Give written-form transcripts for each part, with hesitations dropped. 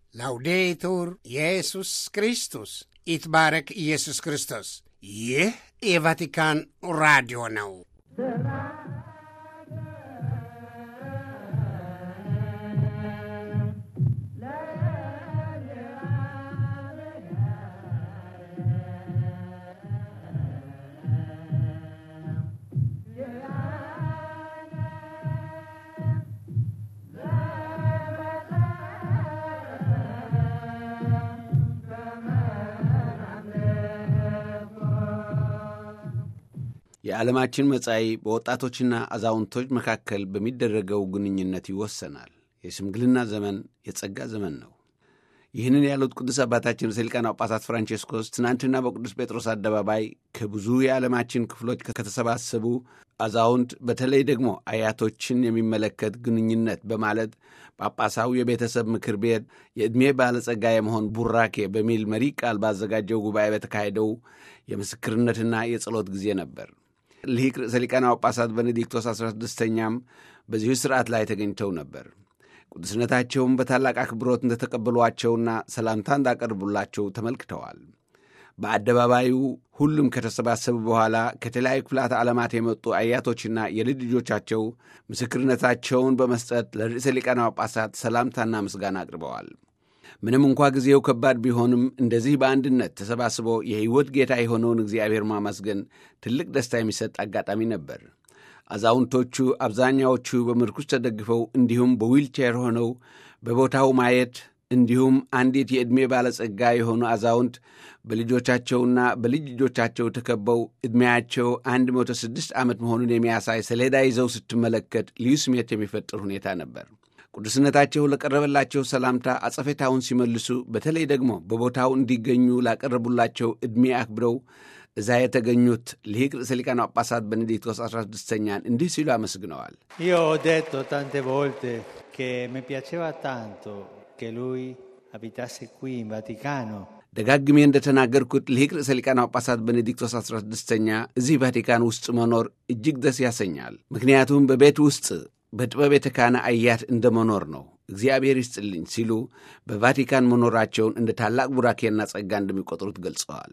ላውዴቱር ኢየሱስ ክርስቶስ ይትባረክ ኢየሱስ ክርስቶስ። ይህ የቫቲካን ራዲዮ ነው። የዓለማችን መጻኢ በወጣቶችና አዛውንቶች መካከል በሚደረገው ግንኙነት ይወሰናል። የሽምግልና ዘመን የጸጋ ዘመን ነው። ይህንን ያሉት ቅዱስ አባታችን ርዕሰ ሊቃነ ጳጳሳት ፍራንቼስኮስ ትናንትና በቅዱስ ጴጥሮስ አደባባይ ከብዙ የዓለማችን ክፍሎች ከተሰባሰቡ አዛውንት በተለይ ደግሞ አያቶችን የሚመለከት ግንኙነት በማለት ጳጳሳዊ የቤተሰብ ምክር ቤት የዕድሜ ባለጸጋ የመሆን ቡራኬ በሚል መሪ ቃል ባዘጋጀው ጉባኤ በተካሄደው የምስክርነትና የጸሎት ጊዜ ነበር። ሊቅ ርዕሰ ሊቃነ ጳጳሳት ቤኔዲክቶስ 16ኛም በዚሁ ሥርዓት ላይ ተገኝተው ነበር። ቅዱስነታቸውም በታላቅ አክብሮት እንደተቀበሏቸውና ሰላምታ እንዳቀርቡላቸው ተመልክተዋል። በአደባባዩ ሁሉም ከተሰባሰቡ በኋላ ከተለያዩ ክፍላተ ዓለማት የመጡ አያቶችና የልጅ ልጆቻቸው ምስክርነታቸውን በመስጠት ለርዕሰ ሊቃነ ጳጳሳት ሰላምታና ምስጋና አቅርበዋል። ምንም እንኳ ጊዜው ከባድ ቢሆንም እንደዚህ በአንድነት ተሰባስቦ የሕይወት ጌታ የሆነውን እግዚአብሔር ማመስገን ትልቅ ደስታ የሚሰጥ አጋጣሚ ነበር። አዛውንቶቹ አብዛኛዎቹ በምርኩዝ ተደግፈው እንዲሁም በዊልቼር ሆነው በቦታው ማየት እንዲሁም አንዲት የዕድሜ ባለጸጋ የሆኑ አዛውንት በልጆቻቸውና በልጅ ልጆቻቸው ተከበው ዕድሜያቸው 106 ዓመት መሆኑን የሚያሳይ ሰሌዳ ይዘው ስትመለከት ልዩ ስሜት የሚፈጥር ሁኔታ ነበር። ቅዱስነታቸው ለቀረበላቸው ሰላምታ አጸፌታውን ሲመልሱ በተለይ ደግሞ በቦታው እንዲገኙ ላቀረቡላቸው ዕድሜ አክብረው እዛ የተገኙት ሊቅ ርዕሰ ሊቃነ ጳጳሳት ቤኔዲክቶስ 16ኛን እንዲህ ሲሉ አመስግነዋል። Io ho detto tante volte che mi piaceva tanto che lui abitasse qui in Vaticano. ደጋግሜ እንደተናገርኩት ሊቅ ርዕሰ ሊቃነ ጳጳሳት ቤኔዲክቶስ 16ኛ እዚህ ቫቲካን ውስጥ መኖር እጅግ ደስ ያሰኛል። ምክንያቱም በቤት ውስጥ በጥበብ የተካነ አያት እንደ መኖር ነው። እግዚአብሔር ይስጥልኝ ሲሉ በቫቲካን መኖራቸውን እንደ ታላቅ ቡራኬና ጸጋ እንደሚቆጥሩት ገልጸዋል።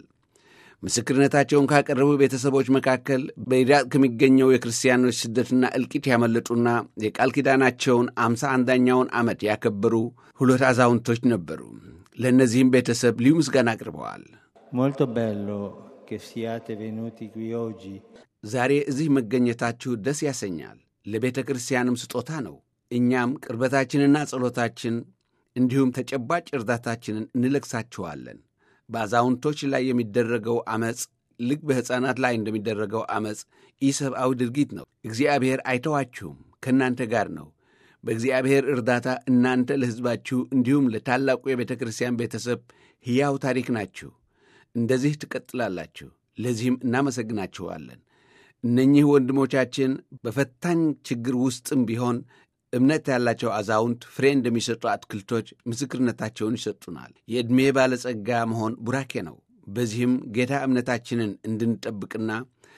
ምስክርነታቸውን ካቀረቡ ቤተሰቦች መካከል በኢራቅ ከሚገኘው የክርስቲያኖች ስደትና እልቂት ያመለጡና የቃል ኪዳናቸውን 51ኛውን ዓመት ያከበሩ ሁለት አዛውንቶች ነበሩ። ለእነዚህም ቤተሰብ ልዩ ምስጋና አቅርበዋል። Molto bello che siate venuti qui oggi. ዛሬ እዚህ መገኘታችሁ ደስ ያሰኛል። ለቤተ ክርስቲያንም ስጦታ ነው። እኛም ቅርበታችንና ጸሎታችን እንዲሁም ተጨባጭ እርዳታችንን እንለግሳችኋለን። በአዛውንቶች ላይ የሚደረገው ዓመፅ ልክ በሕፃናት ላይ እንደሚደረገው ዓመፅ ኢሰብአዊ ድርጊት ነው። እግዚአብሔር አይተዋችሁም፣ ከእናንተ ጋር ነው። በእግዚአብሔር እርዳታ እናንተ ለሕዝባችሁ እንዲሁም ለታላቁ የቤተ ክርስቲያን ቤተሰብ ሕያው ታሪክ ናችሁ። እንደዚህ ትቀጥላላችሁ። ለዚህም እናመሰግናችኋለን። እነኚህ ወንድሞቻችን በፈታኝ ችግር ውስጥም ቢሆን እምነት ያላቸው አዛውንት ፍሬ እንደሚሰጡ አትክልቶች ምስክርነታቸውን ይሰጡናል። የዕድሜ ባለጸጋ መሆን ቡራኬ ነው። በዚህም ጌታ እምነታችንን እንድንጠብቅና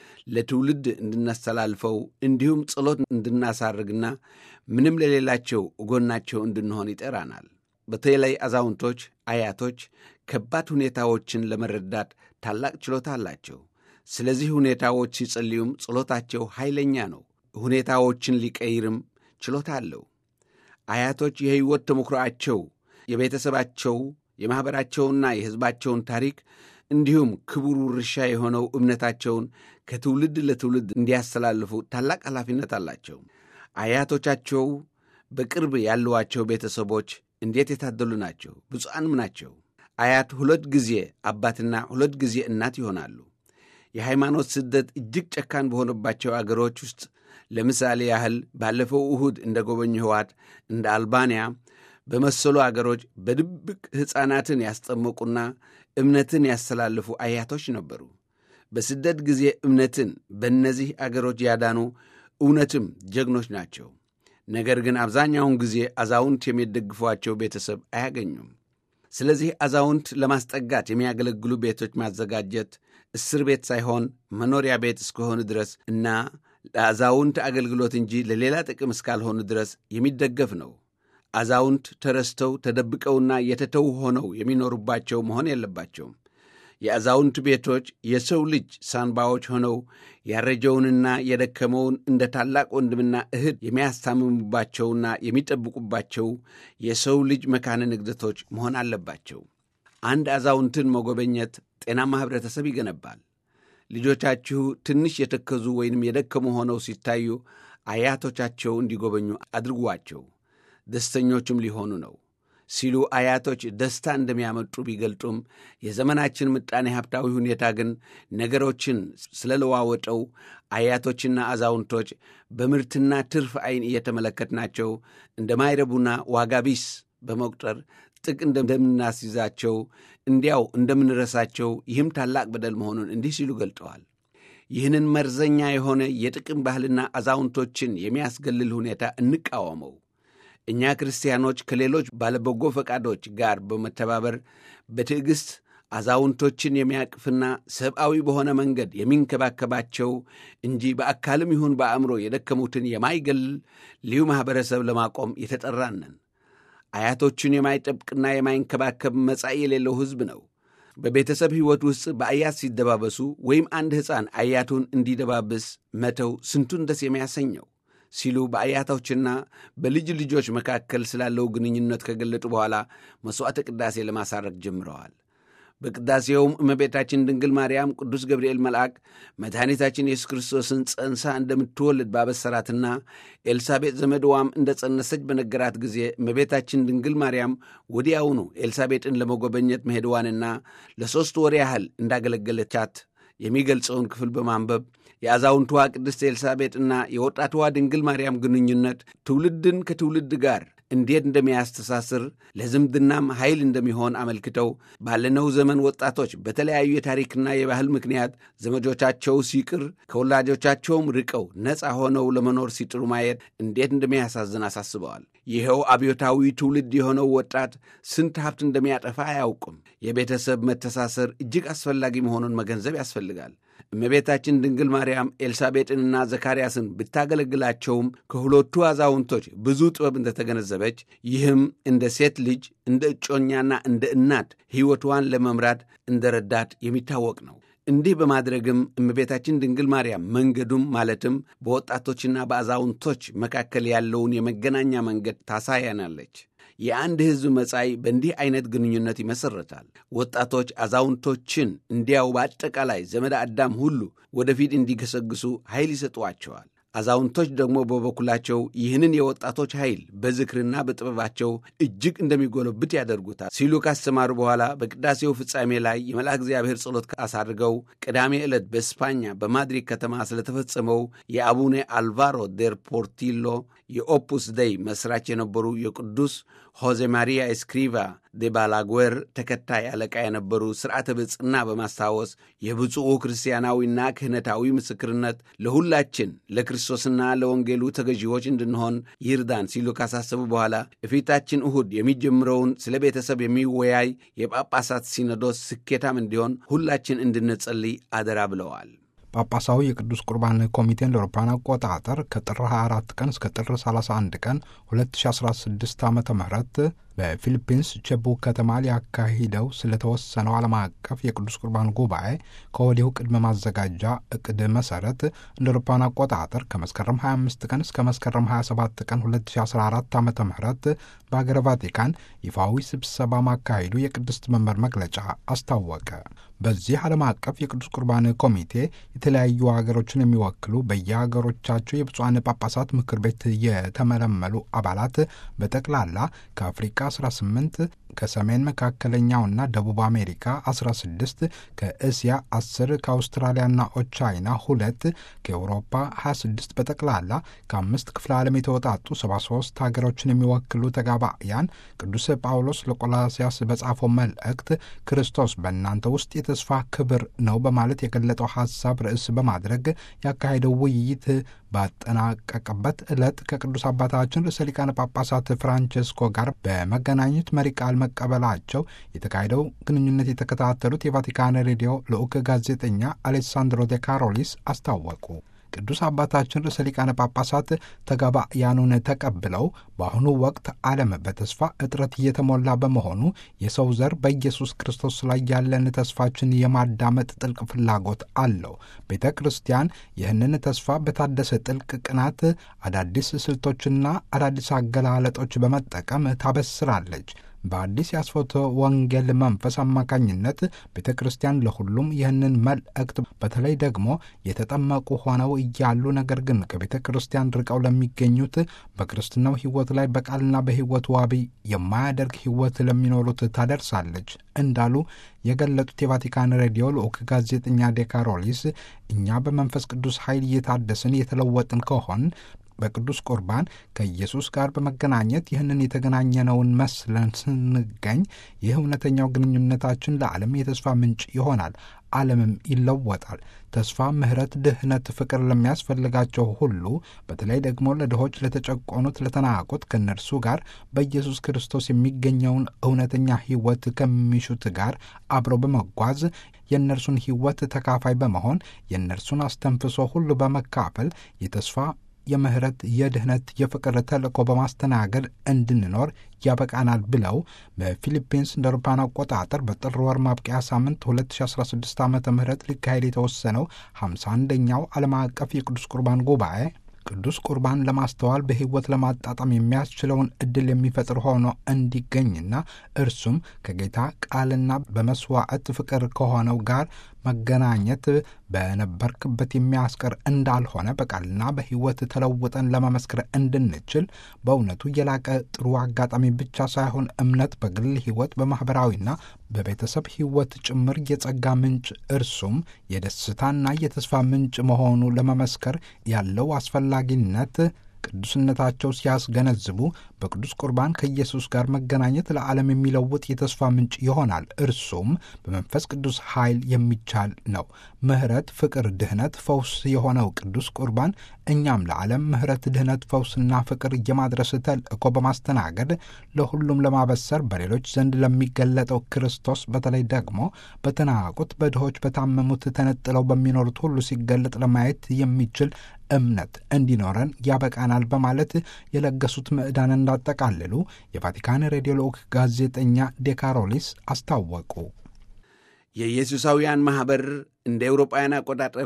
ለትውልድ እንድናስተላልፈው እንዲሁም ጸሎት እንድናሳርግና ምንም ለሌላቸው ጎናቸው እንድንሆን ይጠራናል። በተለይ አዛውንቶች፣ አያቶች ከባድ ሁኔታዎችን ለመረዳት ታላቅ ችሎታ አላቸው። ስለዚህ ሁኔታዎች ሲጸልዩም ጸሎታቸው ኃይለኛ ነው። ሁኔታዎችን ሊቀይርም ችሎታ አለው። አያቶች የሕይወት ተሞክሮአቸው የቤተሰባቸው የማኅበራቸውና የሕዝባቸውን ታሪክ እንዲሁም ክቡር ውርሻ የሆነው እምነታቸውን ከትውልድ ለትውልድ እንዲያስተላልፉ ታላቅ ኃላፊነት አላቸው። አያቶቻቸው በቅርብ ያሏቸው ቤተሰቦች እንዴት የታደሉ ናቸው! ብፁዓንም ናቸው። አያት 2 ጊዜ አባትና 2 ጊዜ እናት ይሆናሉ። የሃይማኖት ስደት እጅግ ጨካን በሆነባቸው አገሮች ውስጥ ለምሳሌ ያህል ባለፈው እሁድ እንደ ጎበኘኋት እንደ አልባንያ በመሰሉ አገሮች በድብቅ ሕፃናትን ያስጠመቁና እምነትን ያስተላልፉ አያቶች ነበሩ። በስደት ጊዜ እምነትን በእነዚህ አገሮች ያዳኑ እውነትም ጀግኖች ናቸው። ነገር ግን አብዛኛውን ጊዜ አዛውንት የሚደግፏቸው ቤተሰብ አያገኙም። ስለዚህ አዛውንት ለማስጠጋት የሚያገለግሉ ቤቶች ማዘጋጀት እስር ቤት ሳይሆን መኖሪያ ቤት እስከሆኑ ድረስ እና ለአዛውንት አገልግሎት እንጂ ለሌላ ጥቅም እስካልሆኑ ድረስ የሚደገፍ ነው። አዛውንት ተረስተው ተደብቀውና የተተዉ ሆነው የሚኖሩባቸው መሆን የለባቸውም። የአዛውንት ቤቶች የሰው ልጅ ሳንባዎች ሆነው ያረጀውንና የደከመውን እንደ ታላቅ ወንድምና እህት የሚያስታምሙባቸውና የሚጠብቁባቸው የሰው ልጅ መካነ ንግደቶች መሆን አለባቸው። አንድ አዛውንትን መጎበኘት ጤናማ ኅብረተሰብ ይገነባል። ልጆቻችሁ ትንሽ የተከዙ ወይንም የደከሙ ሆነው ሲታዩ አያቶቻቸው እንዲጎበኙ አድርጓቸው፣ ደስተኞችም ሊሆኑ ነው ሲሉ አያቶች ደስታ እንደሚያመጡ ቢገልጡም የዘመናችን ምጣኔ ሀብታዊ ሁኔታ ግን ነገሮችን ስለለዋወጠው አያቶችና አዛውንቶች በምርትና ትርፍ ዓይን እየተመለከትናቸው እንደማይረቡና ዋጋ ቢስ በመቁጠር ጥቅ እንደምናስይዛቸው እንዲያው እንደምንረሳቸው ይህም ታላቅ በደል መሆኑን እንዲህ ሲሉ ገልጠዋል። ይህንን መርዘኛ የሆነ የጥቅም ባህልና አዛውንቶችን የሚያስገልል ሁኔታ እንቃወመው። እኛ ክርስቲያኖች ከሌሎች ባለበጎ ፈቃዶች ጋር በመተባበር በትዕግሥት አዛውንቶችን የሚያቅፍና ሰብአዊ በሆነ መንገድ የሚንከባከባቸው እንጂ በአካልም ይሁን በአእምሮ የደከሙትን የማይገል ልዩ ማኅበረሰብ ለማቆም የተጠራነን። አያቶቹን የማይጠብቅና የማይንከባከብ መጻኢ የሌለው ሕዝብ ነው። በቤተሰብ ሕይወት ውስጥ በአያት ሲደባበሱ ወይም አንድ ሕፃን አያቱን እንዲደባብስ መተው ስንቱን ደስ የሚያሰኘው ሲሉ በአያቶችና በልጅ ልጆች መካከል ስላለው ግንኙነት ከገለጡ በኋላ መሥዋዕተ ቅዳሴ ለማሳረግ ጀምረዋል። በቅዳሴውም እመቤታችን ድንግል ማርያም ቅዱስ ገብርኤል መልአክ መድኃኒታችን ኢየሱስ ክርስቶስን ጸንሳ እንደምትወልድ ባበሰራትና ኤልሳቤጥ ዘመድዋም እንደ ጸነሰች በነገራት ጊዜ እመቤታችን ድንግል ማርያም ወዲያውኑ ኤልሳቤጥን ለመጎበኘት መሄድዋንና ለ3 ወር ያህል እንዳገለገለቻት የሚገልጸውን ክፍል በማንበብ የአዛውንትዋ ቅድስት ኤልሳቤጥና የወጣትዋ ድንግል ማርያም ግንኙነት ትውልድን ከትውልድ ጋር እንዴት እንደሚያስተሳስር ለዝምድናም ኃይል እንደሚሆን አመልክተው ባለነው ዘመን ወጣቶች በተለያዩ የታሪክና የባህል ምክንያት ዘመዶቻቸው ሲቅር ከወላጆቻቸውም ርቀው ነፃ ሆነው ለመኖር ሲጥሩ ማየት እንዴት እንደሚያሳዝን አሳስበዋል። ይኸው አብዮታዊ ትውልድ የሆነው ወጣት ስንት ሀብት እንደሚያጠፋ አያውቅም። የቤተሰብ መተሳሰር እጅግ አስፈላጊ መሆኑን መገንዘብ ያስፈልጋል። እመቤታችን ድንግል ማርያም ኤልሳቤጥንና ዘካርያስን ብታገለግላቸውም ከሁለቱ አዛውንቶች ብዙ ጥበብ እንደተገነዘበች፣ ይህም እንደ ሴት ልጅ እንደ እጮኛና እንደ እናት ሕይወቷን ለመምራት እንደ ረዳት የሚታወቅ ነው። እንዲህ በማድረግም እመቤታችን ድንግል ማርያም መንገዱም ማለትም በወጣቶችና በአዛውንቶች መካከል ያለውን የመገናኛ መንገድ ታሳያናለች። የአንድ ሕዝብ መጻኢ በእንዲህ አይነት ግንኙነት ይመሠረታል። ወጣቶች አዛውንቶችን እንዲያው በአጠቃላይ ዘመድ አዳም ሁሉ ወደፊት እንዲገሰግሱ ኃይል ይሰጧቸዋል። አዛውንቶች ደግሞ በበኩላቸው ይህንን የወጣቶች ኃይል በዝክርና በጥበባቸው እጅግ እንደሚጎለብት ያደርጉታል ሲሉ ካስተማሩ በኋላ በቅዳሴው ፍጻሜ ላይ የመልአክ እግዚአብሔር ጸሎት አሳርገው ቅዳሜ ዕለት በስፓኛ በማድሪድ ከተማ ስለተፈጸመው የአቡነ አልቫሮ ዴር ፖርቲሎ የኦፑስ ደይ መስራች የነበሩ የቅዱስ ሆዜ ማሪያ ኤስክሪቫ ደ ባላጉዌር ተከታይ አለቃ የነበሩ ሥርዓተ ብጽና በማስታወስ የብፁዕ ክርስቲያናዊና ክህነታዊ ምስክርነት ለሁላችን ለክርስቶስና ለወንጌሉ ተገዢዎች እንድንሆን ይርዳን ሲሉ ካሳሰቡ በኋላ የፊታችን እሁድ የሚጀምረውን ስለ ቤተሰብ የሚወያይ የጳጳሳት ሲኖዶስ ስኬታም እንዲሆን ሁላችን እንድንጸልይ አደራ ብለዋል። ጳጳሳዊ የቅዱስ ቁርባን ኮሚቴን ለአውሮፓውያን አቆጣጠር ከጥር 24 ቀን እስከ ጥር 31 ቀን 2016 ዓ ም በፊሊፒንስ ቼቡ ከተማ ሊያካሂደው ስለተወሰነው ዓለም አቀፍ የቅዱስ ቁርባን ጉባኤ ከወዲሁ ቅድመ ማዘጋጃ እቅድ መሠረት እንደ አውሮፓውያን አቆጣጠር ከመስከረም 25 ቀን እስከ መስከረም 27 ቀን 2014 ዓ ም በአገረ ቫቲካን ይፋዊ ስብሰባ ማካሄዱ የቅድስት መንበር መግለጫ አስታወቀ። በዚህ ዓለም አቀፍ የቅዱስ ቁርባን ኮሚቴ የተለያዩ ሀገሮችን የሚወክሉ በየሀገሮቻቸው የብፁዓን ጳጳሳት ምክር ቤት የተመለመሉ አባላት በጠቅላላ ከአፍሪካ 18፣ ከሰሜን መካከለኛውና ደቡብ አሜሪካ 16፣ ከእስያ 10፣ ከአውስትራሊያና ኦቻይና 2፣ ከአውሮፓ 26 በጠቅላላ ከ5 ክፍለ ዓለም የተወጣጡ 73 ሀገሮችን የሚወክሉ ተጋባያን ቅዱስ ጳውሎስ ለቆላስያስ በጻፈው መልእክት ክርስቶስ በእናንተ ውስጥ የተስፋ ክብር ነው በማለት የገለጠው ሐሳብ ርዕስ በማድረግ ያካሄደው ውይይት ባጠናቀቀበት ዕለት ከቅዱስ አባታችን ርዕሰ ሊቃነ ጳጳሳት ፍራንቼስኮ ጋር በመገናኘት መሪ ቃል መቀበላቸው የተካሄደው ግንኙነት የተከታተሉት የቫቲካን ሬዲዮ ልዑክ ጋዜጠኛ አሌሳንድሮ ዴ ካሮሊስ አስታወቁ። ቅዱስ አባታችን ርዕሰ ሊቃነ ጳጳሳት ተጋባያኑን ተቀብለው በአሁኑ ወቅት ዓለም በተስፋ እጥረት እየተሞላ በመሆኑ የሰው ዘር በኢየሱስ ክርስቶስ ላይ ያለን ተስፋችን የማዳመጥ ጥልቅ ፍላጎት አለው። ቤተ ክርስቲያን ይህንን ተስፋ በታደሰ ጥልቅ ቅናት አዳዲስ ስልቶችና አዳዲስ አገላለጦች በመጠቀም ታበስራለች። በአዲስ የአስፎተ ወንጌል መንፈስ አማካኝነት ቤተ ክርስቲያን ለሁሉም ይህንን መልእክት በተለይ ደግሞ የተጠመቁ ሆነው እያሉ ነገር ግን ከቤተ ክርስቲያን ርቀው ለሚገኙት በክርስትናው ሕይወት ላይ በቃልና በሕይወት ዋቢ የማያደርግ ሕይወት ለሚኖሩት ታደርሳለች እንዳሉ የገለጡት የቫቲካን ሬዲዮ ልዑክ ጋዜጠኛ ዴካሮሊስ እኛ በመንፈስ ቅዱስ ኃይል እየታደስን የተለወጥን ከሆን በቅዱስ ቁርባን ከኢየሱስ ጋር በመገናኘት ይህንን የተገናኘነውን መስለን ስንገኝ ይህ እውነተኛው ግንኙነታችን ለዓለም የተስፋ ምንጭ ይሆናል። ዓለምም ይለወጣል። ተስፋ፣ ምሕረት፣ ድህነት፣ ፍቅር ለሚያስፈልጋቸው ሁሉ በተለይ ደግሞ ለድሆች፣ ለተጨቆኑት፣ ለተናቁት ከእነርሱ ጋር በኢየሱስ ክርስቶስ የሚገኘውን እውነተኛ ሕይወት ከሚሹት ጋር አብሮ በመጓዝ የእነርሱን ሕይወት ተካፋይ በመሆን የእነርሱን አስተንፍሶ ሁሉ በመካፈል የተስፋ የምህረት፣ የድህነት፣ የፍቅር ተልእኮ በማስተናገድ እንድንኖር ያበቃናል ብለው በፊሊፒንስ እንደ አውሮፓውያን አቆጣጠር በጥር ወር ማብቂያ ሳምንት 2016 ዓ.ም ሊካሄድ የተወሰነው 51ኛው ዓለም አቀፍ የቅዱስ ቁርባን ጉባኤ ቅዱስ ቁርባን ለማስተዋል በሕይወት ለማጣጣም የሚያስችለውን ዕድል የሚፈጥር ሆኖ እንዲገኝና እርሱም ከጌታ ቃልና በመስዋዕት ፍቅር ከሆነው ጋር መገናኘት በነበርክበት የሚያስቀር እንዳልሆነ በቃልና በሕይወት ተለውጠን ለመመስከር እንድንችል በእውነቱ የላቀ ጥሩ አጋጣሚ ብቻ ሳይሆን እምነት በግል ሕይወት በማኅበራዊና በቤተሰብ ሕይወት ጭምር የጸጋ ምንጭ እርሱም የደስታና የተስፋ ምንጭ መሆኑ ለመመስከር ያለው አስፈላጊነት ቅዱስነታቸው ሲያስገነዝቡ በቅዱስ ቁርባን ከኢየሱስ ጋር መገናኘት ለዓለም የሚለውጥ የተስፋ ምንጭ ይሆናል። እርሱም በመንፈስ ቅዱስ ኃይል የሚቻል ነው። ምሕረት፣ ፍቅር፣ ድህነት፣ ፈውስ የሆነው ቅዱስ ቁርባን እኛም ለዓለም ምሕረት፣ ድህነት፣ ፈውስና ፍቅር የማድረስ ተልእኮ በማስተናገድ ለሁሉም ለማበሰር በሌሎች ዘንድ ለሚገለጠው ክርስቶስ በተለይ ደግሞ በተናቁት፣ በድሆች፣ በታመሙት፣ ተነጥለው በሚኖሩት ሁሉ ሲገለጥ ለማየት የሚችል እምነት እንዲኖረን ያበቃናል በማለት የለገሱት ምዕዳን እንዳጠቃልሉ የቫቲካን ሬዲዮ ልዑክ ጋዜጠኛ ዴካሮሊስ አስታወቁ። የኢየሱሳውያን ማኅበር እንደ ኤውሮጳውያን አቆጣጠር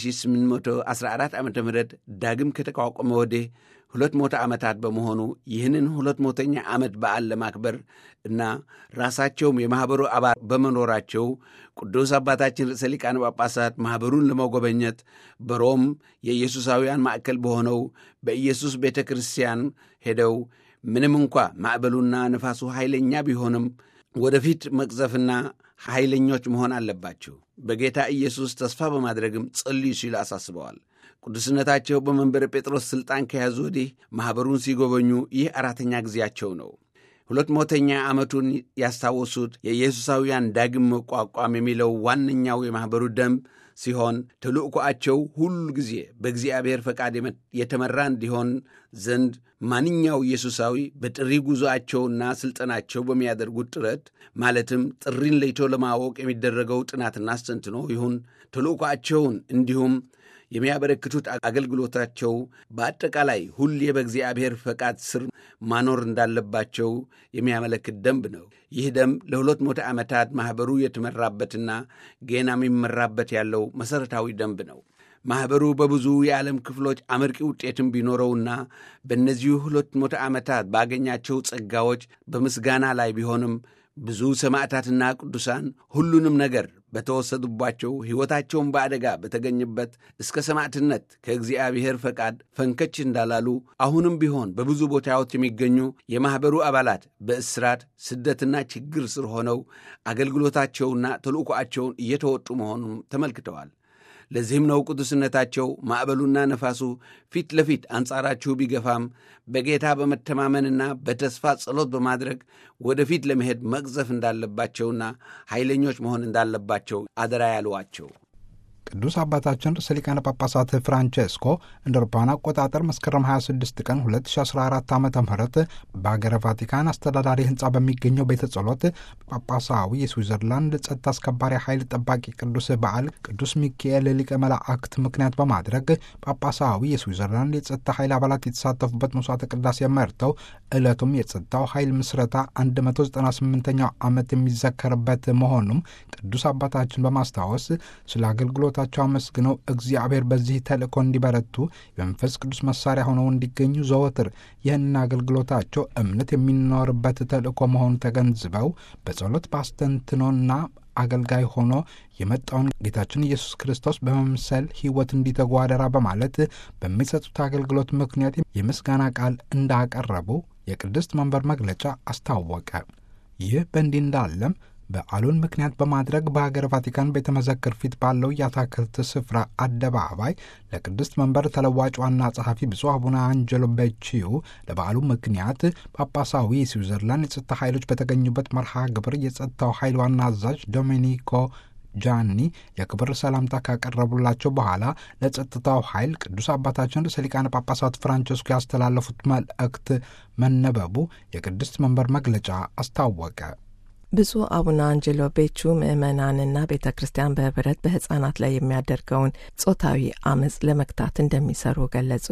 በ1814 ዓ ም ዳግም ከተቋቋመ ወዲህ 200 ዓመታት በመሆኑ ይህንን 200ኛ ዓመት በዓል ለማክበር እና ራሳቸውም የማኅበሩ አባል በመኖራቸው ቅዱስ አባታችን ርዕሰ ሊቃነ ጳጳሳት ማኅበሩን ለመጎበኘት በሮም የኢየሱሳውያን ማዕከል በሆነው በኢየሱስ ቤተ ክርስቲያን ሄደው ምንም እንኳ ማዕበሉና ነፋሱ ኃይለኛ ቢሆንም ወደፊት መቅዘፍና ኃይለኞች መሆን አለባቸው፣ በጌታ ኢየሱስ ተስፋ በማድረግም ጸልዩ ሲሉ አሳስበዋል። ቅዱስነታቸው በመንበረ ጴጥሮስ ሥልጣን ከያዙ ወዲህ ማኅበሩን ሲጎበኙ ይህ 4ኛ ጊዜያቸው ነው። 200ኛ ዓመቱን ያስታወሱት የኢየሱሳውያን ዳግም መቋቋም የሚለው ዋነኛው የማኅበሩ ደንብ ሲሆን ተልእኮአቸው ሁሉ ጊዜ በእግዚአብሔር ፈቃድ የተመራ እንዲሆን ዘንድ ማንኛው ኢየሱሳዊ በጥሪ ጉዞአቸውና ሥልጠናቸው በሚያደርጉት ጥረት ማለትም ጥሪን ለይቶ ለማወቅ የሚደረገው ጥናትና አስተንትኖ ይሁን ተልእኮአቸውን እንዲሁም የሚያበረክቱት አገልግሎታቸው በአጠቃላይ ሁሌ በእግዚአብሔር ፈቃድ ስር ማኖር እንዳለባቸው የሚያመለክት ደንብ ነው። ይህ ደንብ ለ200 ዓመታት ማኅበሩ የተመራበትና ገና የሚመራበት ያለው መሠረታዊ ደንብ ነው። ማኅበሩ በብዙ የዓለም ክፍሎች አመርቂ ውጤትም ቢኖረውና በእነዚሁ 200 ዓመታት ባገኛቸው ጸጋዎች በምስጋና ላይ ቢሆንም ብዙ ሰማዕታትና ቅዱሳን ሁሉንም ነገር በተወሰዱባቸው ሕይወታቸውን በአደጋ በተገኘበት እስከ ሰማዕትነት ከእግዚአብሔር ፈቃድ ፈንከች እንዳላሉ አሁንም ቢሆን በብዙ ቦታዎች የሚገኙ የማኅበሩ አባላት በእስራት ስደትና ችግር ስር ሆነው አገልግሎታቸውና ተልእኮአቸውን እየተወጡ መሆኑን ተመልክተዋል። ለዚህም ነው ቅዱስነታቸው ማዕበሉና ነፋሱ ፊት ለፊት አንጻራችሁ ቢገፋም በጌታ በመተማመንና በተስፋ ጸሎት በማድረግ ወደፊት ለመሄድ መቅዘፍ እንዳለባቸውና ኃይለኞች መሆን እንዳለባቸው አደራ ያሏቸው። ቅዱስ አባታችን ርዕሰ ሊቃነ ጳጳሳት ፍራንቼስኮ እንደ አውሮፓውያን አቆጣጠር መስከረም 26 ቀን 2014 ዓ ም በአገረ ቫቲካን አስተዳዳሪ ሕንፃ በሚገኘው ቤተ ጸሎት ጳጳሳዊ የስዊዘርላንድ ጸጥታ አስከባሪ ኃይል ጠባቂ ቅዱስ በዓል ቅዱስ ሚካኤል ሊቀ መላእክት ምክንያት በማድረግ ጳጳሳዊ የስዊዘርላንድ የጸጥታ ኃይል አባላት የተሳተፉበት መስዋዕተ ቅዳሴ መርተው ዕለቱም የጸጥታው ኃይል ምስረታ 198ኛው ዓመት የሚዘከርበት መሆኑም ቅዱስ አባታችን በማስታወስ ስለ አገልግሎታቸው አመስግነው እግዚአብሔር በዚህ ተልእኮ እንዲበረቱ የመንፈስ ቅዱስ መሳሪያ ሆነው እንዲገኙ ዘወትር ይህንን አገልግሎታቸው እምነት የሚኖርበት ተልእኮ መሆኑ ተገንዝበው በጸሎት ባስተንትኖና አገልጋይ ሆኖ የመጣውን ጌታችን ኢየሱስ ክርስቶስ በመምሰል ሕይወት እንዲተጉ አደራ በማለት በሚሰጡት አገልግሎት ምክንያት የምስጋና ቃል እንዳቀረቡ የቅድስት መንበር መግለጫ አስታወቀ። ይህ በእንዲህ እንዳለም በዓሉን ምክንያት በማድረግ በሀገር ቫቲካን ቤተ መዘክር ፊት ባለው የአታክልት ስፍራ አደባባይ ለቅድስት መንበር ተለዋጭ ዋና ጸሐፊ ብፁዕ አቡነ አንጀሎ ቤቺዩ ለበዓሉ ምክንያት ጳጳሳዊ የስዊዘርላንድ የጸጥታ ኃይሎች በተገኙበት መርሃ ግብር የጸጥታው ኃይል ዋና አዛዥ ዶሚኒኮ ጃኒ የክብር ሰላምታ ካቀረቡላቸው በኋላ ለጸጥታው ኃይል ቅዱስ አባታችን ርዕሰ ሊቃነ ጳጳሳት ፍራንቼስኮ ያስተላለፉት መልእክት መነበቡ የቅድስት መንበር መግለጫ አስታወቀ። ብፁዕ አቡነ አንጀሎ ቤቹ ምእመናንና ቤተ ክርስቲያን በህብረት በህፃናት ላይ የሚያደርገውን ጾታዊ አመፅ ለመግታት እንደሚሰሩ ገለጹ።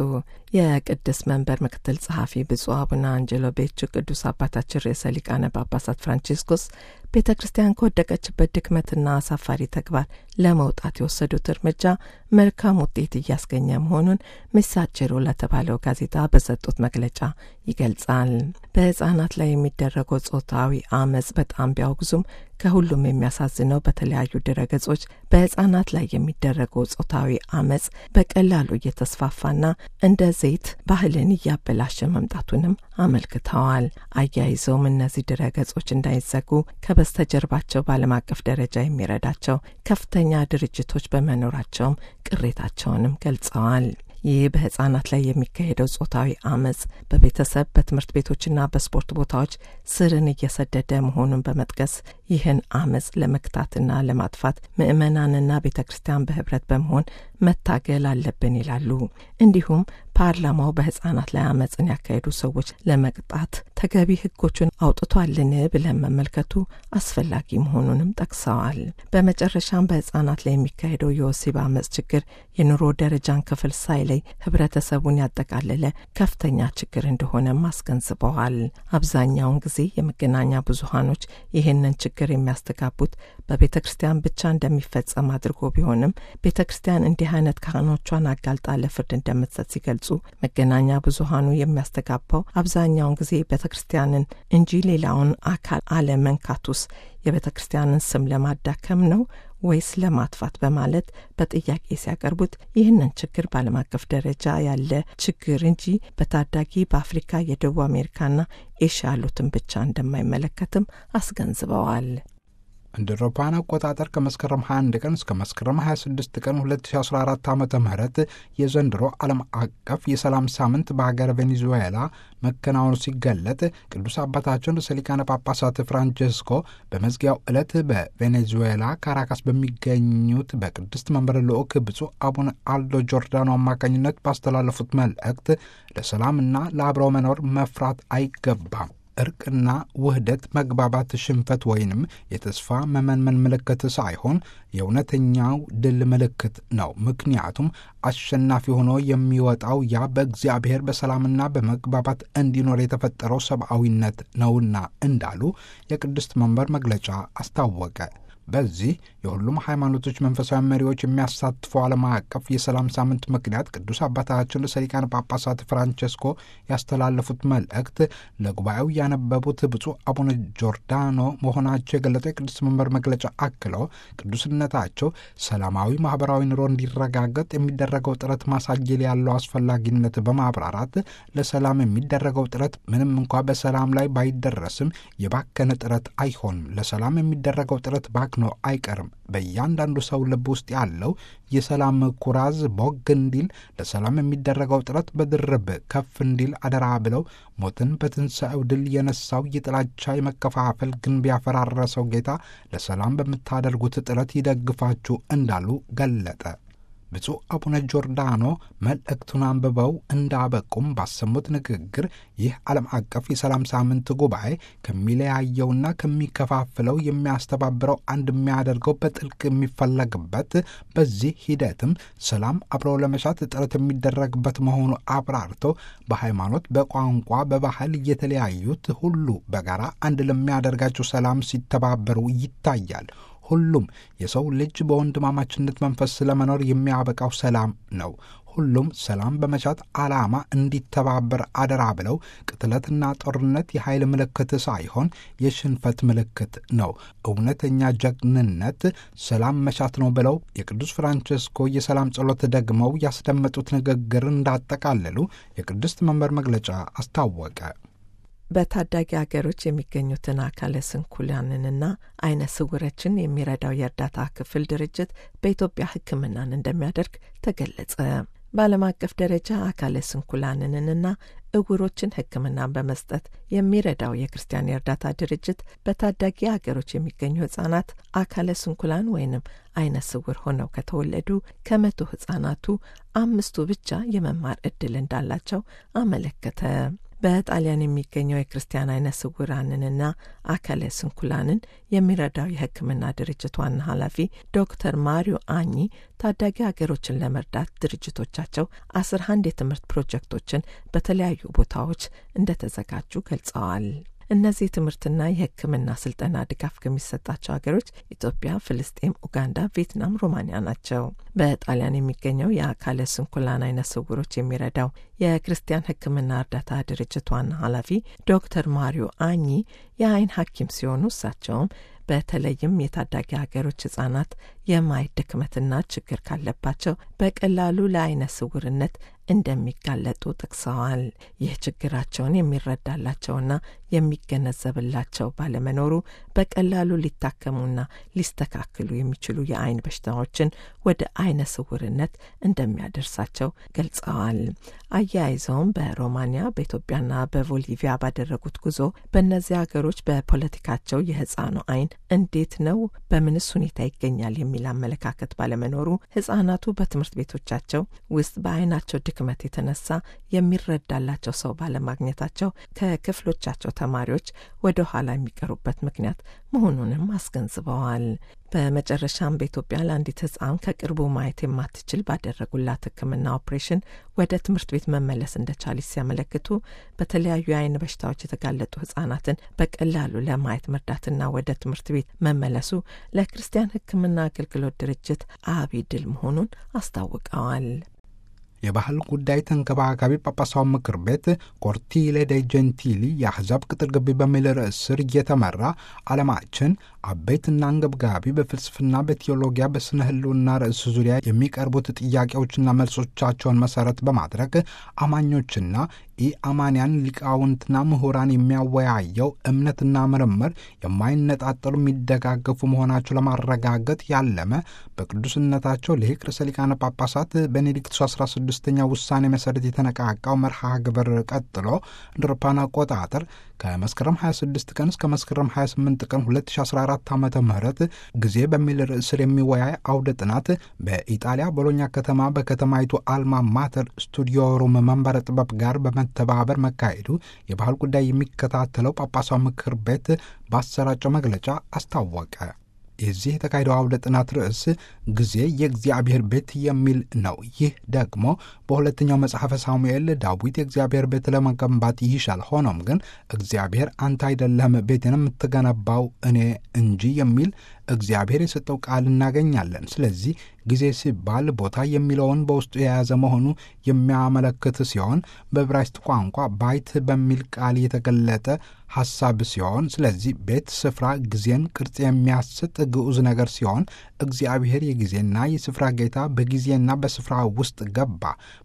የቅድስት መንበር ምክትል ጸሐፊ ብፁዕ አቡነ አንጀሎ ቤቹ ቅዱስ አባታችን ርዕሰ ሊቃነ ጳጳሳት ፍራንቺስኮስ ቤተ ክርስቲያን ከወደቀችበት ድክመትና አሳፋሪ ተግባር ለመውጣት የወሰዱት እርምጃ መልካም ውጤት እያስገኘ መሆኑን ሚሳቼሮ ለተባለው ጋዜጣ በሰጡት መግለጫ ይገልጻል። በህፃናት ላይ የሚደረገው ጾታዊ አመፅ በጣም ቢያወግዙም ከሁሉም የሚያሳዝነው በተለያዩ ድረገጾች በህፃናት ላይ የሚደረገው ጾታዊ አመፅ በቀላሉ እየተስፋፋና እንደ ዘይት ባህልን እያበላሸ መምጣቱንም አመልክተዋል። አያይዘውም እነዚህ ድረገጾች እንዳይዘጉ ከበስተጀርባቸው በዓለም አቀፍ ደረጃ የሚረዳቸው ከፍተኛ ድርጅቶች በመኖራቸውም ቅሬታቸውንም ገልጸዋል። ይህ በህፃናት ላይ የሚካሄደው ጾታዊ አመፅ በቤተሰብ በትምህርት ቤቶችና በስፖርት ቦታዎች ስርን እየሰደደ መሆኑን በመጥቀስ ይህን አመፅ ለመክታትና ለማጥፋት ምእመናንና ቤተ ክርስቲያን በህብረት በመሆን መታገል አለብን ይላሉ። እንዲሁም ፓርላማው በህፃናት ላይ አመፅን ያካሄዱ ሰዎች ለመቅጣት ተገቢ ህጎችን አውጥቷልን ብለን መመልከቱ አስፈላጊ መሆኑንም ጠቅሰዋል። በመጨረሻም በህፃናት ላይ የሚካሄደው የወሲብ አመፅ ችግር የኑሮ ደረጃን ክፍል ሳይለይ ህብረተሰቡን ያጠቃለለ ከፍተኛ ችግር እንደሆነም አስገንዝበዋል። አብዛኛውን ጊዜ የመገናኛ ብዙሃኖች ይህንን ችግር የሚያስተጋቡት በቤተ ክርስቲያን ብቻ እንደሚፈጸም አድርጎ ቢሆንም ቤተ ክርስቲያን እንዲህ አይነት ካህኖቿን አጋልጣ ለፍርድ እንደምትሰጥ ሲገልጹ መገናኛ ብዙሃኑ የሚያስተጋባው አብዛኛውን ጊዜ ቤተ ክርስቲያንን እንጂ ሌላውን አካል አለመንካቱስ የቤተ ክርስቲያንን ስም ለማዳከም ነው ወይስ ለማጥፋት በማለት በጥያቄ ሲያቀርቡት ይህንን ችግር በዓለም አቀፍ ደረጃ ያለ ችግር እንጂ በታዳጊ በአፍሪካ የደቡብ አሜሪካና ኤሽያ ያሉትን ብቻ እንደማይመለከትም አስገንዝበዋል። እንደ አውሮፓውያን አቆጣጠር ከመስከረም 21 ቀን እስከ መስከረም 26 ቀን 2014 ዓ.ም የዘንድሮ ዓለም አቀፍ የሰላም ሳምንት በሀገር ቬኔዙዌላ መከናወኑ ሲገለጥ ቅዱስ አባታችን ርዕሰ ሊቃነ ጳጳሳት ፍራንቼስኮ በመዝጊያው ዕለት በቬኔዙዌላ ካራካስ በሚገኙት በቅድስት መንበር ልዑክ ብፁዕ አቡነ አልዶ ጆርዳኖ አማካኝነት ባስተላለፉት መልእክት ለሰላምና ለአብረው መኖር መፍራት አይገባም። እርቅና ውህደት መግባባት ሽንፈት ወይንም የተስፋ መመንመን ምልክት ሳይሆን የእውነተኛው ድል ምልክት ነው። ምክንያቱም አሸናፊ ሆኖ የሚወጣው ያ በእግዚአብሔር በሰላምና በመግባባት እንዲኖር የተፈጠረው ሰብአዊነት ነውና እንዳሉ የቅድስት መንበር መግለጫ አስታወቀ። በዚህ የሁሉም ሃይማኖቶች መንፈሳዊ መሪዎች የሚያሳትፈው ዓለም አቀፍ የሰላም ሳምንት ምክንያት ቅዱስ አባታችን ርዕሰ ሊቃነ ጳጳሳት ፍራንቼስኮ ያስተላለፉት መልእክት ለጉባኤው ያነበቡት ብፁዕ አቡነ ጆርዳኖ መሆናቸው የገለጠው የቅዱስ መንበር መግለጫ አክለው ቅዱስነታቸው ሰላማዊ ማህበራዊ ኑሮ እንዲረጋገጥ የሚደረገው ጥረት ማሳየል ያለው አስፈላጊነት በማብራራት ለሰላም የሚደረገው ጥረት ምንም እንኳ በሰላም ላይ ባይደረስም የባከነ ጥረት አይሆንም። ለሰላም የሚደረገው ጥረት ባክኖ ሰክኖ አይቀርም። በእያንዳንዱ ሰው ልብ ውስጥ ያለው የሰላም ኩራዝ ቦግ እንዲል፣ ለሰላም የሚደረገው ጥረት በድርብ ከፍ እንዲል አደራ ብለው ሞትን በትንሣኤው ድል የነሳው የጥላቻ የመከፋፈል ግንብ ያፈራረሰው ጌታ ለሰላም በምታደርጉት ጥረት ይደግፋችሁ እንዳሉ ገለጠ። ብፁዕ አቡነ ጆርዳኖ መልእክቱን አንብበው እንዳበቁም ባሰሙት ንግግር ይህ ዓለም አቀፍ የሰላም ሳምንት ጉባኤ ከሚለያየውና ከሚከፋፍለው የሚያስተባብረው አንድ የሚያደርገው በጥልቅ የሚፈለግበት፣ በዚህ ሂደትም ሰላም አብረው ለመሻት ጥረት የሚደረግበት መሆኑ አብራርቶ በሃይማኖት፣ በቋንቋ፣ በባህል እየተለያዩት ሁሉ በጋራ አንድ ለሚያደርጋቸው ሰላም ሲተባበሩ ይታያል። ሁሉም የሰው ልጅ በወንድማማችነት መንፈስ ለመኖር የሚያበቃው ሰላም ነው። ሁሉም ሰላም በመሻት ዓላማ እንዲተባበር አደራ ብለው ቅጥለትና ጦርነት የኃይል ምልክት ሳይሆን የሽንፈት ምልክት ነው፣ እውነተኛ ጀግንነት ሰላም መሻት ነው ብለው የቅዱስ ፍራንቸስኮ የሰላም ጸሎት ደግመው ያስደመጡት ንግግር እንዳጠቃለሉ የቅድስት መንበር መግለጫ አስታወቀ። በታዳጊ ሀገሮች የሚገኙትን አካለ ስንኩላንንና አይነ ስውሮችን የሚረዳው የእርዳታ ክፍል ድርጅት በኢትዮጵያ ሕክምናን እንደሚያደርግ ተገለጸ። በዓለም አቀፍ ደረጃ አካለ ስንኩላንንና እውሮችን ሕክምናን በመስጠት የሚረዳው የክርስቲያን የእርዳታ ድርጅት በታዳጊ ሀገሮች የሚገኙ ሕፃናት አካለ ስንኩላን ወይንም አይነ ስውር ሆነው ከተወለዱ ከ100 ሕፃናቱ 5 ብቻ የመማር ዕድል እንዳላቸው አመለከተ። በጣሊያን የሚገኘው የክርስቲያን አይነ ስውራንንና አካለ ስንኩላንን የሚረዳው የሕክምና ድርጅት ዋና ኃላፊ ዶክተር ማሪዮ አኚ ታዳጊ ሀገሮችን ለመርዳት ድርጅቶቻቸው 11 የትምህርት ፕሮጀክቶችን በተለያዩ ቦታዎች እንደተዘጋጁ ገልጸዋል። እነዚህ ትምህርትና የሕክምና ስልጠና ድጋፍ ከሚሰጣቸው ሀገሮች ኢትዮጵያ፣ ፍልስጤም፣ ኡጋንዳ፣ ቪየትናም፣ ሮማኒያ ናቸው። በጣሊያን የሚገኘው የአካለ ስንኩላን አይነ ስውሮች የሚረዳው የክርስቲያን ሕክምና እርዳታ ድርጅት ዋና ኃላፊ ዶክተር ማሪዮ አኚ የአይን ሐኪም ሲሆኑ እሳቸውም በተለይም የታዳጊ ሀገሮች ሕፃናት የማየት ድክመትና ችግር ካለባቸው በቀላሉ ለአይነ ስውርነት እንደሚጋለጡ ጠቅሰዋል። ይህ ችግራቸውን የሚረዳላቸውና የሚገነዘብላቸው ባለመኖሩ በቀላሉ ሊታከሙና ሊስተካከሉ የሚችሉ የአይን በሽታዎችን ወደ አይነ ስውርነት እንደሚያደርሳቸው ገልጸዋል። አያይዘውም በሮማኒያ፣ በኢትዮጵያና በቦሊቪያ ባደረጉት ጉዞ በእነዚህ ሀገሮች በፖለቲካቸው የሕፃኑ አይን እንዴት ነው፣ በምንስ ሁኔታ ይገኛል የሚል አመለካከት ባለመኖሩ ሕፃናቱ በትምህርት ቤቶቻቸው ውስጥ በአይናቸው ድክመት የተነሳ የሚረዳላቸው ሰው ባለማግኘታቸው ከክፍሎቻቸው ተማሪዎች ወደ ኋላ የሚቀሩበት ምክንያት መሆኑንም አስገንዝበዋል። በመጨረሻም በኢትዮጵያ ለአንዲት ሕፃን ከቅርቡ ማየት የማትችል ባደረጉላት ሕክምና ኦፕሬሽን ወደ ትምህርት ቤት መመለስ እንደቻለች ሲያመለክቱ በተለያዩ የአይን በሽታዎች የተጋለጡ ሕፃናትን በቀላሉ ለማየት መርዳትና ወደ ትምህርት ቤት መመለሱ ለክርስቲያን ሕክምና አገልግሎት ድርጅት አብይ ድል መሆኑን አስታውቀዋል። የባህል ጉዳይ ተንከባካቢ ጳጳሳዊ ምክር ቤት ኮርቲሌ ዴ ጀንቲሊ የአሕዛብ ቅጥር ግቢ በሚል ርዕስ ስር እየተመራ ዓለማችን አበይትና አንገብጋቢ በፍልስፍና፣ በቴዎሎጊያ፣ በስነ ህልውና ርዕስ ዙሪያ የሚቀርቡት ጥያቄዎችና መልሶቻቸውን መሰረት በማድረግ አማኞችና ኢአማንያን ሊቃውንትና ምሁራን የሚያወያየው እምነትና ምርምር የማይነጣጠሉ የሚደጋገፉ መሆናቸው ለማረጋገጥ ያለመ በቅዱስነታቸው ሊቅ ርዕሰ ሊቃነ ጳጳሳት ቤኔዲክቱስ 16ኛ ውሳኔ መሰረት የተነቃቃው መርሃ ግብር ቀጥሎ እንደ አውሮፓውያን አቆጣጠር ከመስከረም 26 ቀን እስከ መስከረም 28 ቀን 2014 ዓ.ም ጊዜ በሚል ርዕስ ስር የሚወያይ አውደ ጥናት በኢጣሊያ ቦሎኛ ከተማ በከተማይቱ አልማ ማተር ስቱዲዮ ሩም መንበረ ጥበብ ጋር በመተባበር መካሄዱ የባህል ጉዳይ የሚከታተለው ጳጳሳዊ ምክር ቤት ባሰራጨው መግለጫ አስታወቀ። የዚህ የተካሄደው አውደ ጥናት ርዕስ ጊዜ የእግዚአብሔር ቤት የሚል ነው። ይህ ደግሞ በሁለተኛው መጽሐፈ ሳሙኤል ዳዊት የእግዚአብሔር ቤት ለመገንባት ይሻል፣ ሆኖም ግን እግዚአብሔር አንተ አይደለም ቤትን የምትገነባው እኔ እንጂ የሚል እግዚአብሔር የሰጠው ቃል እናገኛለን። ስለዚህ ጊዜ ሲባል ቦታ የሚለውን በውስጡ የያዘ መሆኑ የሚያመለክት ሲሆን በዕብራይስጥ ቋንቋ ባይት በሚል ቃል የተገለጠ ሐሳብ ሲሆን ስለዚህ ቤት ስፍራ፣ ጊዜን ቅርጽ የሚያስጥ ግዑዝ ነገር ሲሆን እግዚአብሔር የጊዜና የስፍራ ጌታ በጊዜና በስፍራ ውስጥ ገባ።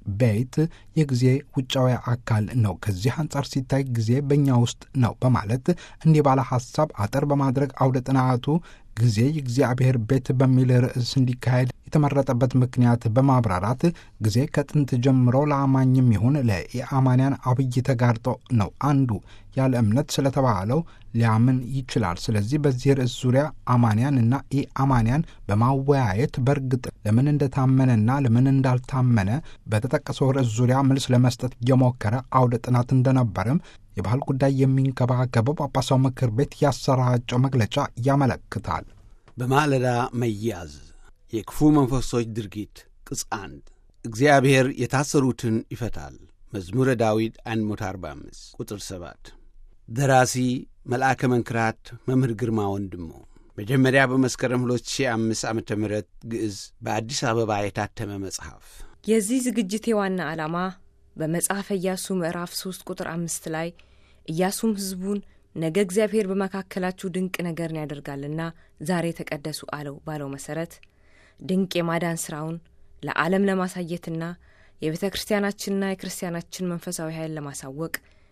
ቤት የጊዜ ውጫዊ አካል ነው። ከዚህ አንጻር ሲታይ ጊዜ በእኛ ውስጥ ነው በማለት እንዲህ ባለ ሐሳብ አጠር በማድረግ አውደ ጥናቱ ጊዜ የእግዚአብሔር ቤት በሚል ርዕስ እንዲካሄድ የተመረጠበት ምክንያት በማብራራት ጊዜ ከጥንት ጀምሮ ለአማኝም ይሁን ለኢአማንያን አብይ ተጋርጦ ነው። አንዱ ያለ እምነት ስለተባለው ሊያምን ይችላል። ስለዚህ በዚህ ርዕስ ዙሪያ አማንያን እና ኢአማንያን በማወያየት በእርግጥ ለምን እንደታመነና ለምን እንዳልታመነ በተጠቀሰው ርዕስ ዙሪያ መልስ ለመስጠት የሞከረ አውደ ጥናት እንደነበርም የባህል ጉዳይ የሚንከባከበው ጳጳሳው ምክር ቤት ያሰራጨው መግለጫ ያመለክታል። በማለዳ መያዝ የክፉ መንፈሶች ድርጊት ቅጽ 1 እግዚአብሔር የታሰሩትን ይፈታል። መዝሙረ ዳዊት 145 ቁጥር 7። ደራሲ መልአከ መንክራት መምህር ግርማ ወንድሙ። መጀመሪያ በመስከረም 2005 ዓ.ም ግዕዝ በአዲስ አበባ የታተመ መጽሐፍ። የዚህ ዝግጅት የዋና ዓላማ በመጽሐፈ ኢያሱ ምዕራፍ 3 ቁጥር 5 ላይ ኢያሱም ሕዝቡን ነገ እግዚአብሔር በመካከላችሁ ድንቅ ነገርን ያደርጋልና ዛሬ ተቀደሱ አለው ባለው መሰረት ድንቅ የማዳን ሥራውን ለዓለም ለማሳየትና የቤተ ክርስቲያናችንና የክርስቲያናችን መንፈሳዊ ኃይል ለማሳወቅ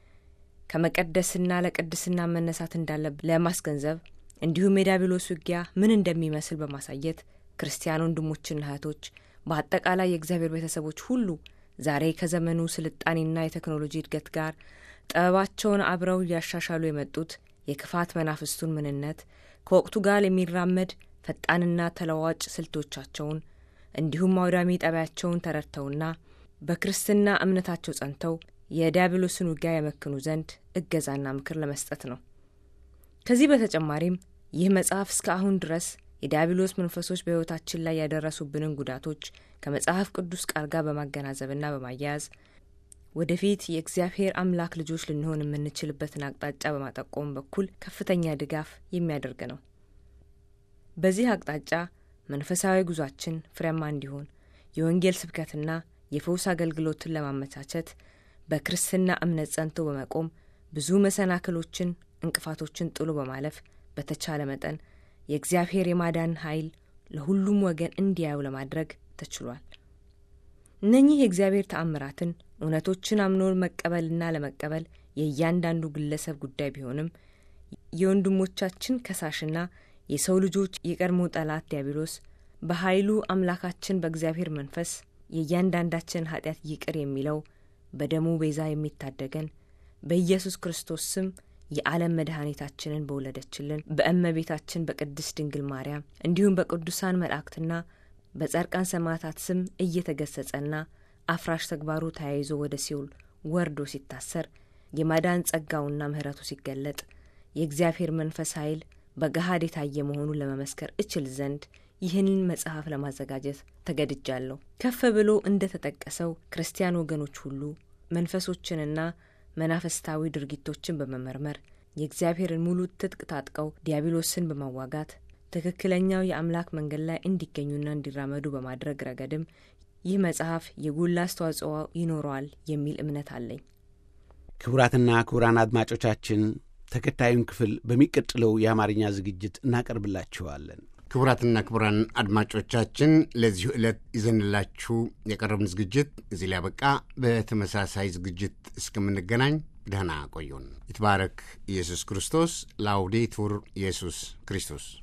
ከመቀደስና ለቅድስና መነሳት እንዳለበት ለማስገንዘብ እንዲሁም የዲያብሎስ ውጊያ ምን እንደሚመስል በማሳየት ክርስቲያን ወንድሞችና እህቶች በአጠቃላይ የእግዚአብሔር ቤተሰቦች ሁሉ ዛሬ ከዘመኑ ስልጣኔና የቴክኖሎጂ እድገት ጋር ጥበባቸውን አብረው ያሻሻሉ የመጡት የክፋት መናፍስቱን ምንነት ከወቅቱ ጋር የሚራመድ ፈጣንና ተለዋጭ ስልቶቻቸውን እንዲሁም አውዳሚ ጠባያቸውን ተረድተውና በክርስትና እምነታቸው ጸንተው የዲያብሎስን ውጊያ ያመክኑ ዘንድ እገዛና ምክር ለመስጠት ነው። ከዚህ በተጨማሪም ይህ መጽሐፍ እስከ አሁን ድረስ የዲያብሎስ መንፈሶች በሕይወታችን ላይ ያደረሱብንን ጉዳቶች ከመጽሐፍ ቅዱስ ቃል ጋር በማገናዘብና በማያያዝ ወደፊት የእግዚአብሔር አምላክ ልጆች ልንሆን የምንችልበትን አቅጣጫ በማጠቆም በኩል ከፍተኛ ድጋፍ የሚያደርግ ነው። በዚህ አቅጣጫ መንፈሳዊ ጉዟችን ፍሬያማ እንዲሆን የወንጌል ስብከትና የፈውስ አገልግሎትን ለማመቻቸት በክርስትና እምነት ጸንቶ በመቆም ብዙ መሰናክሎችን፣ እንቅፋቶችን ጥሎ በማለፍ በተቻለ መጠን የእግዚአብሔር የማዳን ኃይል ለሁሉም ወገን እንዲያዩ ለማድረግ ተችሏል። እነኚህ የእግዚአብሔር ተአምራትን እውነቶችን አምኖ መቀበልና ለመቀበል የእያንዳንዱ ግለሰብ ጉዳይ ቢሆንም የወንድሞቻችን ከሳሽና የሰው ልጆች የቀድሞ ጠላት ዲያብሎስ በኃይሉ አምላካችን በእግዚአብሔር መንፈስ የእያንዳንዳችን ኃጢአት ይቅር የሚለው በደሙ ቤዛ የሚታደገን በኢየሱስ ክርስቶስ ስም የዓለም መድኃኒታችንን በወለደችልን በእመቤታችን በቅድስት ድንግል ማርያም እንዲሁም በቅዱሳን መላእክትና በጻድቃን ሰማዕታት ስም እየተገሰጸና አፍራሽ ተግባሩ ተያይዞ ወደ ሲኦል ወርዶ ሲታሰር የማዳን ጸጋውና ምሕረቱ ሲገለጥ የእግዚአብሔር መንፈስ ኃይል በገሃድ የታየ መሆኑን ለመመስከር እችል ዘንድ ይህንን መጽሐፍ ለማዘጋጀት ተገድጃለሁ። ከፍ ብሎ እንደተጠቀሰው ክርስቲያን ወገኖች ሁሉ መንፈሶችንና መናፈስታዊ ድርጊቶችን በመመርመር የእግዚአብሔርን ሙሉ ትጥቅ ታጥቀው ዲያብሎስን በማዋጋት ትክክለኛው የአምላክ መንገድ ላይ እንዲገኙና እንዲራመዱ በማድረግ ረገድም ይህ መጽሐፍ የጎላ አስተዋጽኦ ይኖረዋል የሚል እምነት አለኝ። ክቡራትና ክቡራን አድማጮቻችን ተከታዩን ክፍል በሚቀጥለው የአማርኛ ዝግጅት እናቀርብላችኋለን። ክቡራትና ክቡራን አድማጮቻችን ለዚሁ ዕለት ይዘንላችሁ የቀረብን ዝግጅት እዚህ ላይ ያበቃ። በተመሳሳይ ዝግጅት እስከምንገናኝ ደህና ቆዩን። ይትባረክ ኢየሱስ ክርስቶስ። ላውዴቱር ኢየሱስ ክርስቶስ